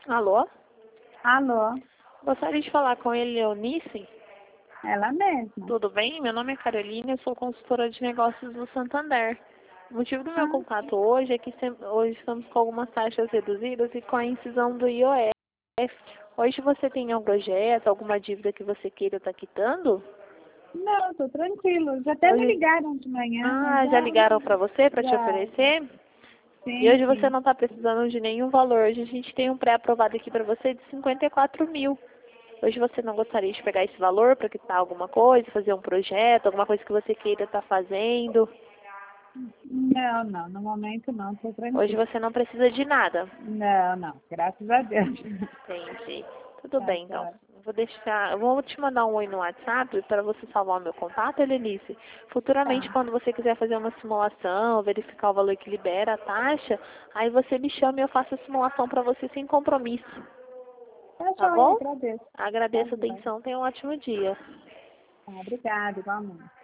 Alô? Alô, Gostaria de falar com ele, Eunice? ela mesma. Tudo bem? Meu nome é Carolina, eu sou consultora de negócios do Santander. O motivo do meu Ah, contato hoje é que hoje estamos com algumas taxas reduzidas e com a incisão do IOF. Hoje você tem algum projeto, alguma dívida que você queira estar quitando? não, tô tranquilo. Já até me Hoje... ligaram de manhã, mas Ah, já ligaram para você para te já, oferecer? E sim, hoje você sim. não está precisando de nenhum valor. Hoje a gente tem um pré-aprovado aqui para você de 54 mil. Hoje você não gostaria de pegar esse valor para quitar alguma coisa, fazer um projeto, alguma coisa que você queira estar fazendo? Não, não, no momento não, tô Hoje tranquilo. você não precisa de nada. Não, não, graças a Deus. Entendi. Tudo Tá, bem, então. tá. Eu vou te mandar um oi no WhatsApp para você salvar o meu contato, Helenice. Futuramente, Tá, quando você quiser fazer uma simulação, verificar o valor que libera a taxa, aí você me chama e eu faço a simulação para você sem compromisso. tá Tá joia, bom? agradeço. Tá Agradeço a joia. atenção. Tenha um ótimo dia. Tá, obrigada, igualmente.